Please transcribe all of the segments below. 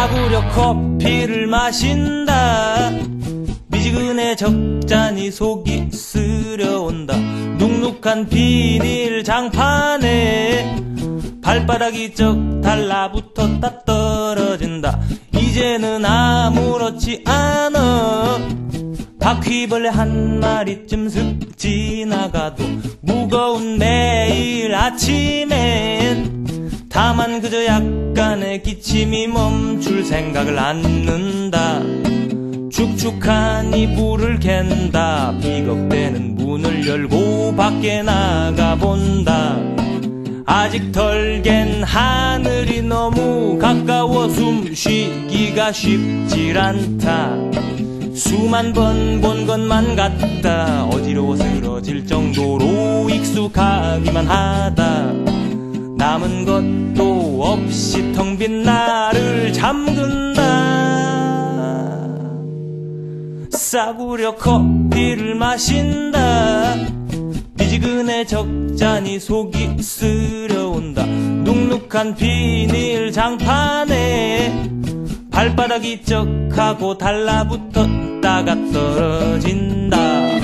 싸구려 커피를 마신다. 미지근해 적잖이 속이 쓰려온다. 눅눅한 비닐 장판에 발바닥이 쩍 달라붙었다 떨어진다. 이제는 아무렇지 않아. 바퀴벌레 한 마리쯤 슥 지나가도 무거운 매일 아침엔 다만 그저 약간의 기침이 멈출 생각을 않는다. 축축한 이불을 갠다. 비걱대는 문을 열고 밖에 나가본다. 아직 덜 갠 하늘이 너무 가까워 숨쉬기가 쉽질 않다. 수만 번 본 것만 같다. 어지러워 쓰러질 정도로 익숙하기만 하다. 남은 것도 없이 텅 빈 나를 잠근다. 싸구려 커피를 마신다. 미지근해 적잖이 속이 쓰려온다. 눅눅한 비닐 장판에 발바닥이 쩍하고 달라붙었다가 떨어진다.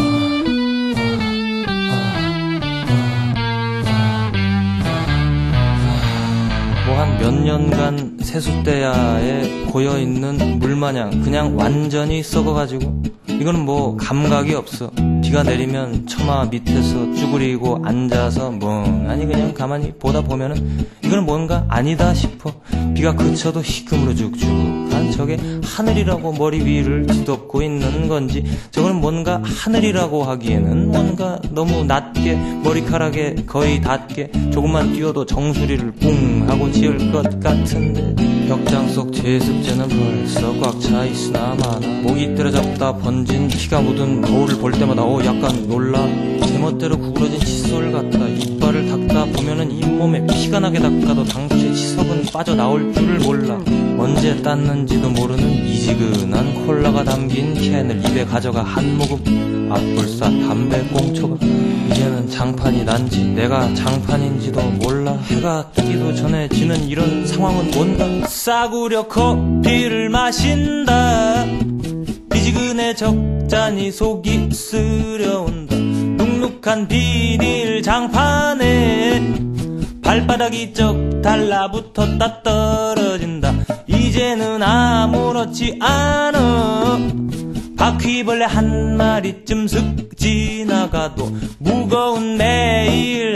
뭐 한 몇 년간 세숫대야에 고여있는 물마냥 그냥 완전히 썩어가지고 이거는 뭐 감각이 없어. 비가 내리면 처마 밑에서 쭈그리고 앉아서 멍하니 그냥 가만히 보다 보면은 이거는 뭔가 아니다 싶어. 비가 그쳐도 희금으로 죽죽한 저게 하늘이라고 머리 위를 뒤덮고 있는 건지, 저거는 뭔가 하늘이라고 하기에는 뭔가 너무 낮게 머리카락에 거의 닿게 조금만 뛰어도 정수리를 뿡 하고 지을 것 같은데, 벽장 속 제습제는 벌써 꽉 차 있으나 마나 목이 때려잡다 번진 피가 묻은 거울을 볼 때마다 약간 놀라. 제멋대로 구부러진 칫솔 같다. 이빨을 닦다 보면은 잇몸에 피가 나게 닦아도 당초에 치석은 빠져나올 줄을 몰라. 언제 땄는지도 모르는 미지근한 콜라가 담긴 캔을 입에 가져가 한 모금. 앞불싸 담배 꽁초가 이제는 장판이 난지 내가 장판인지도 몰라. 해가 뜨기도 전에 지는 이런 상황은 뭔가. 싸구려 커피를 마신다. 미지근해 적잖이 속이 쓰려온다. 눅눅한 비닐 장판에 발바닥이 쩍 달라붙었다 떨어진다. 이제는 아무렇지 않아. 바퀴벌레 한 마리쯤 슥 지나가도 무거운 매일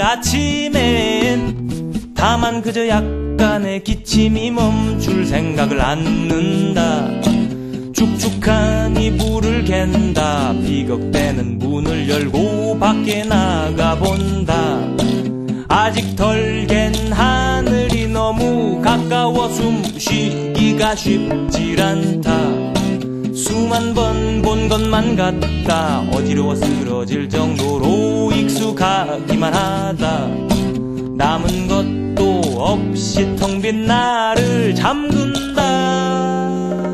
아침엔 다만 그저 약간의 기침이 멈출 생각을 않는다. 축축한 이불을 갠다. 비걱대는 문을 열고 밖에 나가본다. 아직 덜 갠 하늘이 너무 가까워 숨쉬기가 쉽질 않다. 수만 번 본 것만 같다. 어지러워 쓰러질 정도로 익숙하기만 하다. 남은 것도 없이 텅 빈 나를 잠근다.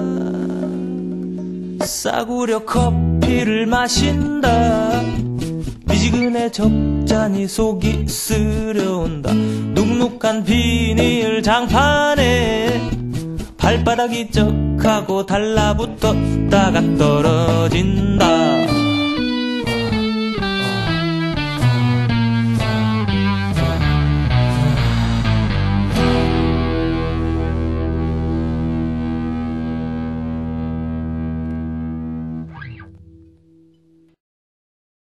싸구려 커피를 마신다. 미지근해 적잖이 속이 쓰려온다. 눅눅한 비닐 장판에 발바닥이 쩍하고 달라붙었다가 떨어진다.